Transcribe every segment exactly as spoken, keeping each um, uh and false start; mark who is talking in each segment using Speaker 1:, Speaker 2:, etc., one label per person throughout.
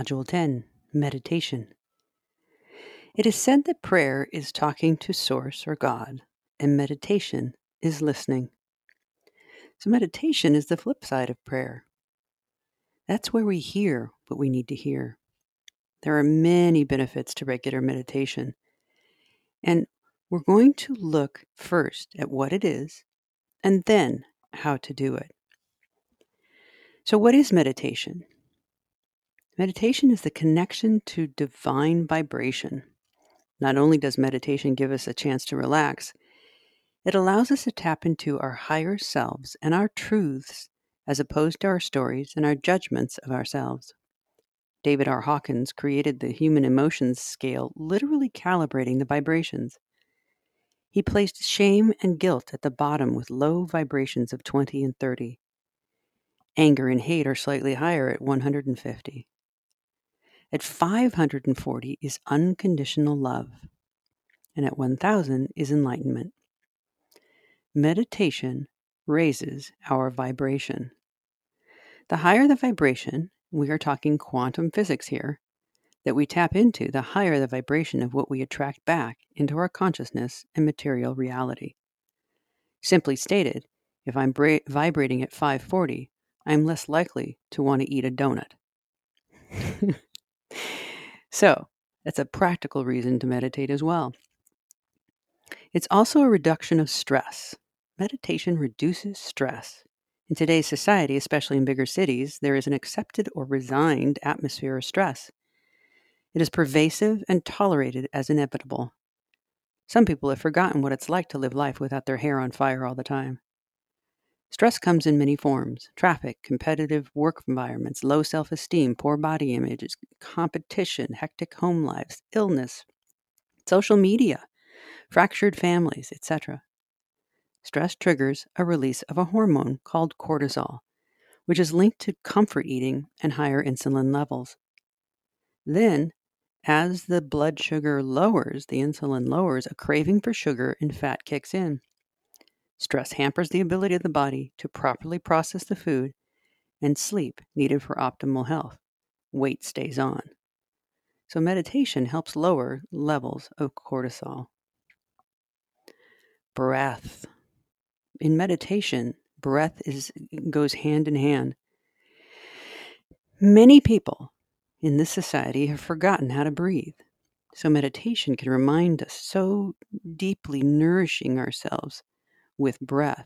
Speaker 1: Module ten, Meditation. It is said that prayer is talking to Source or God, and meditation is listening. So meditation is the flip side of prayer. That's where we hear what we need to hear. There are many benefits to regular meditation. And we're going to look first at what it is, and then how to do it. So what is meditation? Meditation is the connection to divine vibration. Not only does meditation give us a chance to relax, it allows us to tap into our higher selves and our truths as opposed to our stories and our judgments of ourselves. David R. Hawkins created the human emotions scale, literally calibrating the vibrations. He placed shame and guilt at the bottom with low vibrations of twenty and thirty. Anger and hate are slightly higher at one hundred fifty. At five hundred forty is unconditional love, and at one thousand is enlightenment. Meditation raises our vibration. The higher the vibration, we are talking quantum physics here, that we tap into, the higher the vibration of what we attract back into our consciousness and material reality. Simply stated, if I'm bra- vibrating at five forty, I'm less likely to want to eat a donut. So, that's a practical reason to meditate as well. It's also a reduction of stress. Meditation reduces stress. In today's society, especially in bigger cities, there is an accepted or resigned atmosphere of stress. It is pervasive and tolerated as inevitable. Some people have forgotten what it's like to live life without their hair on fire all the time. Stress comes in many forms: traffic, competitive work environments, low self-esteem, poor body images, competition, hectic home lives, illness, social media, fractured families, et cetera. Stress triggers a release of a hormone called cortisol, which is linked to comfort eating and higher insulin levels. Then, as the blood sugar lowers, the insulin lowers, a craving for sugar and fat kicks in. Stress hampers the ability of the body to properly process the food, and sleep needed for optimal health. Weight stays on. So meditation helps lower levels of cortisol. Breath. In meditation, breath is goes hand in hand. Many people in this society have forgotten how to breathe. So meditation can remind us so deeply nourishing ourselves with breath.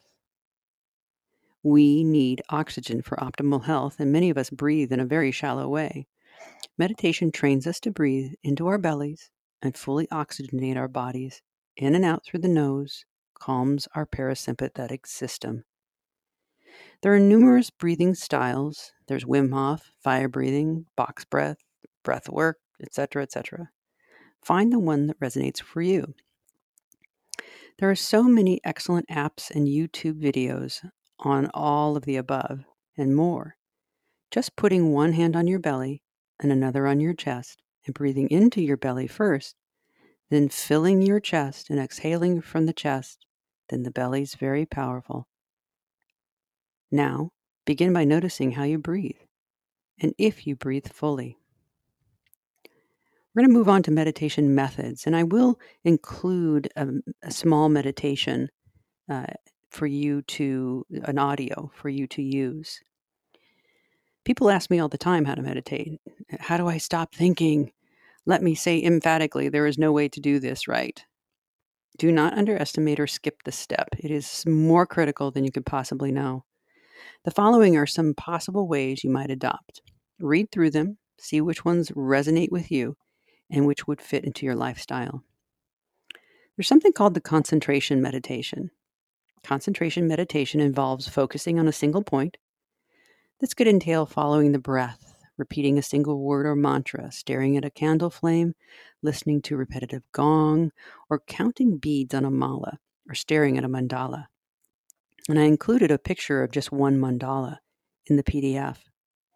Speaker 1: We need oxygen for optimal health, and many of us breathe in a very shallow way. Meditation trains us to breathe into our bellies and fully oxygenate our bodies in and out through the nose, calms our parasympathetic system. There are numerous breathing styles. There's Wim Hof, fire breathing, box breath, breath work, et cetera, et cetera. Find the one that resonates for you. There are so many excellent apps and YouTube videos on all of the above and more. Just putting one hand on your belly and another on your chest and breathing into your belly first, then filling your chest and exhaling from the chest, then the belly's very powerful. Now, begin by noticing how you breathe and if you breathe fully. We're going to move on to meditation methods, and I will include a, a small meditation uh, for you to, an audio for you to use. People ask me all the time how to meditate. How do I stop thinking? Let me say emphatically, there is no way to do this right. Do not underestimate or skip this step. It is more critical than you could possibly know. The following are some possible ways you might adopt. Read through them, see which ones resonate with you, and which would fit into your lifestyle. There's something called the concentration meditation. Concentration meditation involves focusing on a single point. This could entail following the breath, repeating a single word or mantra, staring at a candle flame, listening to repetitive gong, or counting beads on a mala, or staring at a mandala. And I included a picture of just one mandala in the P D F.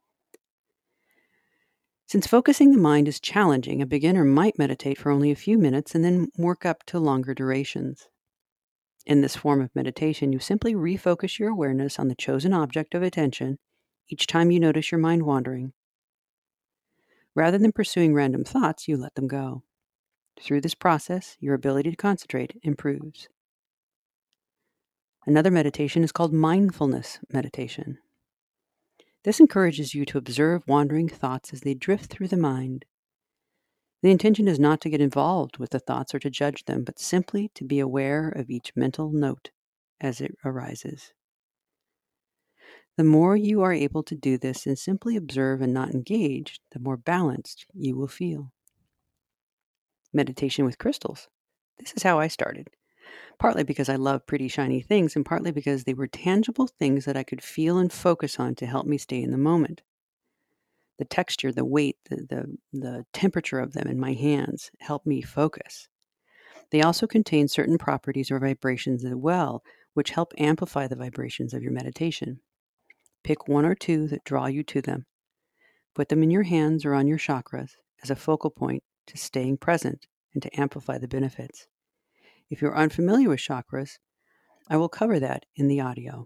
Speaker 1: Since focusing the mind is challenging, a beginner might meditate for only a few minutes and then work up to longer durations. In this form of meditation, you simply refocus your awareness on the chosen object of attention each time you notice your mind wandering. Rather than pursuing random thoughts, you let them go. Through this process, your ability to concentrate improves. Another meditation is called mindfulness meditation. This encourages you to observe wandering thoughts as they drift through the mind. The intention is not to get involved with the thoughts or to judge them, but simply to be aware of each mental note as it arises. The more you are able to do this and simply observe and not engage, the more balanced you will feel. Meditation with crystals. This is how I started. Partly because I love pretty shiny things, and partly because they were tangible things that I could feel and focus on to help me stay in the moment. The texture, the weight, the, the, the temperature of them in my hands helped me focus. They also contain certain properties or vibrations as well, which help amplify the vibrations of your meditation. Pick one or two that draw you to them. Put them in your hands or on your chakras as a focal point to staying present and to amplify the benefits. If you're unfamiliar with chakras, I will cover that in the audio.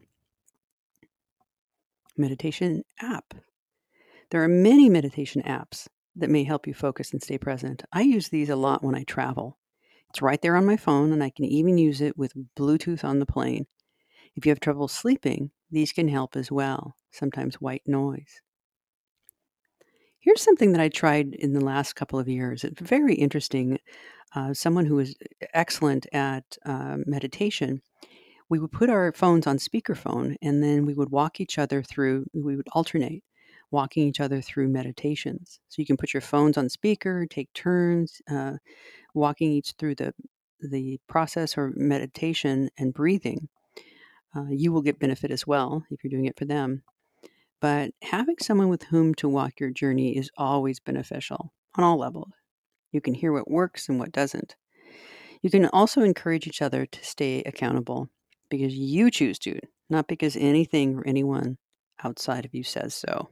Speaker 1: Meditation app. There are many meditation apps that may help you focus and stay present. I use these a lot when I travel. It's right there on my phone, and I can even use it with Bluetooth on the plane. If you have trouble sleeping, these can help as well, sometimes white noise. Here's something that I tried in the last couple of years. It's very interesting. Uh, someone who is excellent at uh, meditation, we would put our phones on speakerphone, and then we would walk each other through, we would alternate walking each other through meditations. So you can put your phones on speaker, take turns, uh, walking each through the, the process or meditation and breathing. Uh, you will get benefit as well if you're doing it for them. But having someone with whom to walk your journey is always beneficial on all levels. You can hear what works and what doesn't. You can also encourage each other to stay accountable because you choose to, not because anything or anyone outside of you says so.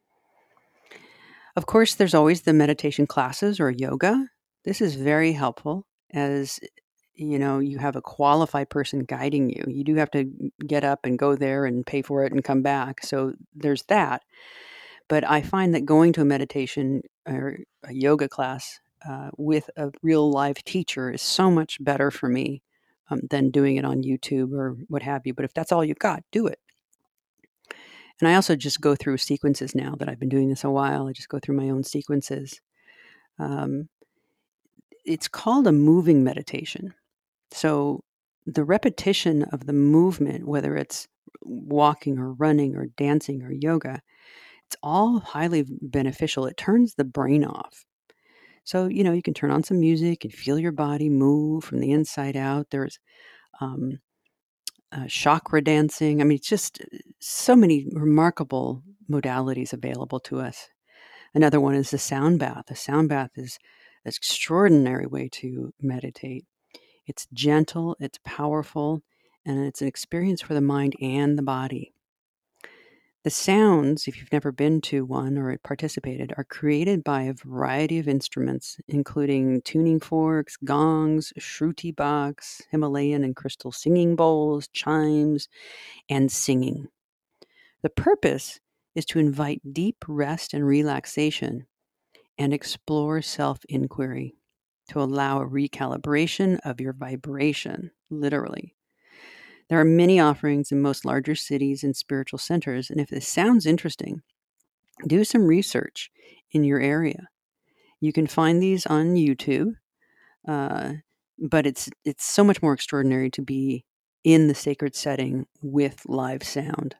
Speaker 1: Of course, there's always the meditation classes or yoga. This is very helpful as you know, you have a qualified person guiding you. You do have to get up and go there and pay for it and come back. So there's that. But I find that going to a meditation or a yoga class uh, with a real live teacher is so much better for me um, than doing it on YouTube or what have you. But if that's all you've got, do it. And I also just go through sequences now that I've been doing this a while. I just go through my own sequences. Um, it's called a moving meditation. So the repetition of the movement, whether it's walking or running or dancing or yoga, it's all highly beneficial. It turns the brain off. So, you know, you can turn on some music and feel your body move from the inside out. There's um, uh, chakra dancing. I mean, it's just so many remarkable modalities available to us. Another one is the sound bath. A sound bath is an extraordinary way to meditate. It's gentle, it's powerful, and it's an experience for the mind and the body. The sounds, if you've never been to one or participated, are created by a variety of instruments, including tuning forks, gongs, shruti box, Himalayan and crystal singing bowls, chimes, and singing. The purpose is to invite deep rest and relaxation and explore self-inquiry, to allow a recalibration of your vibration, literally. There are many offerings in most larger cities and spiritual centers, and if this sounds interesting, do some research in your area. You can find these on YouTube, uh, but it's it's so much more extraordinary to be in the sacred setting with live sound.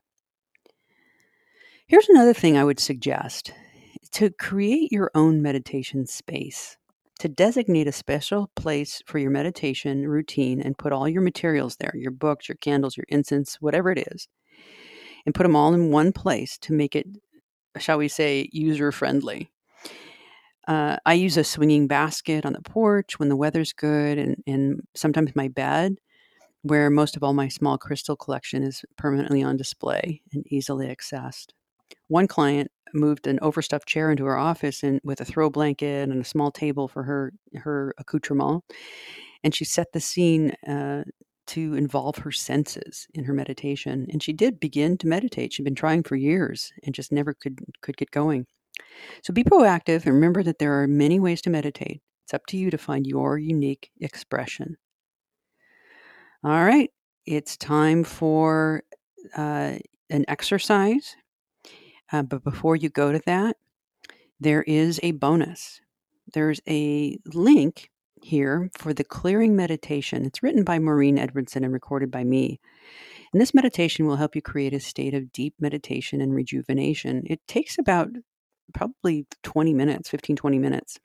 Speaker 1: Here's another thing I would suggest: to create your own meditation space. To designate a special place for your meditation routine and put all your materials there, your books, your candles, your incense, whatever it is, and put them all in one place to make it, shall we say, user-friendly. Uh, I use a swinging basket on the porch when the weather's good, and, and sometimes my bed, where most of all my small crystal collection is permanently on display and easily accessed. One client moved an overstuffed chair into her office and with a throw blanket and a small table for her her accoutrement, and she set the scene uh, to involve her senses in her meditation. And she did begin to meditate. She'd been trying for years and just never could could get going. So be proactive and remember that there are many ways to meditate. It's up to you to find your unique expression. All right, it's time for uh, an exercise. Uh, but before you go to that, there is a bonus. There's a link here for the clearing meditation. It's written by Maureen Edwardson and recorded by me. And this meditation will help you create a state of deep meditation and rejuvenation. It takes about probably twenty minutes, fifteen, twenty minutes.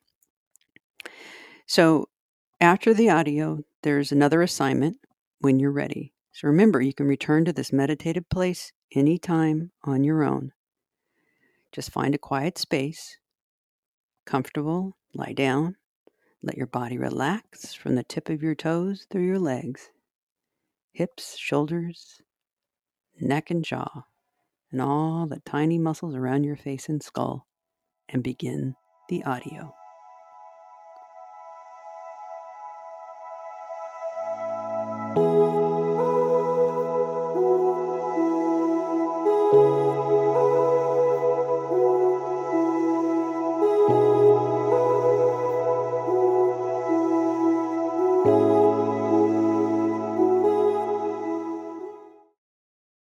Speaker 1: So after the audio, there's another assignment when you're ready. So remember, you can return to this meditative place anytime on your own. Just find a quiet space, comfortable, lie down, let your body relax from the tip of your toes through your legs, hips, shoulders, neck, and jaw, and all the tiny muscles around your face and skull, and begin the audio.